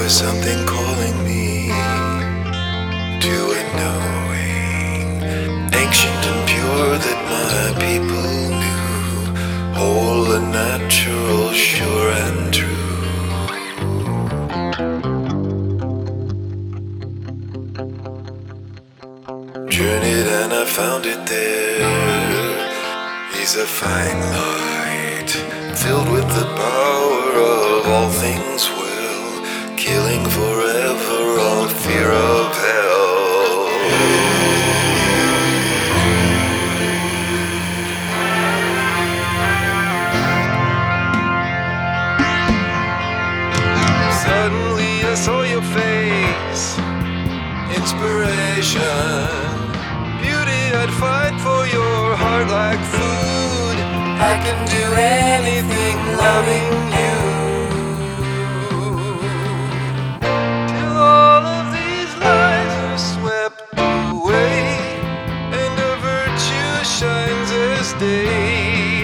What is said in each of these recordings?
Something calling me to a knowing, ancient and pure, that my people knew, whole and natural, sure and true. Journeyed and I found it there. He's a fine light, filled with the power of all things well, killing forever all fear of hell. Suddenly I saw your face, inspiration, beauty. I'd fight for your heart like food. I can do anything loving you. Day.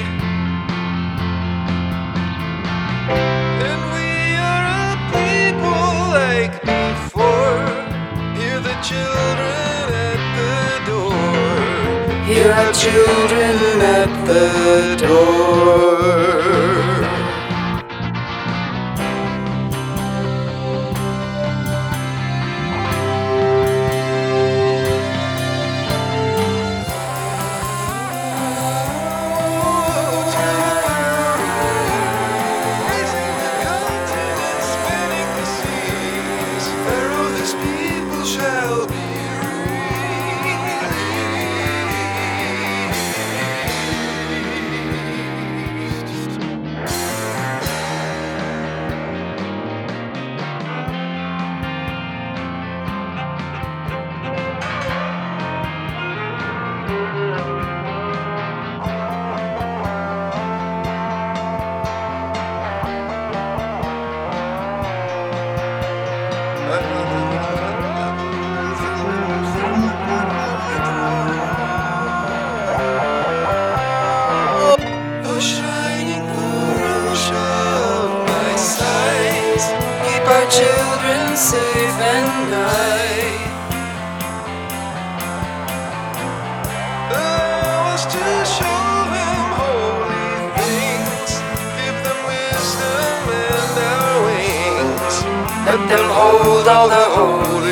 And we are a people like before. Hear the children at the door. Hear our children at the door. Our children safe and nigh. I was to show them holy things, give them wisdom and our wings, let them hold all the holy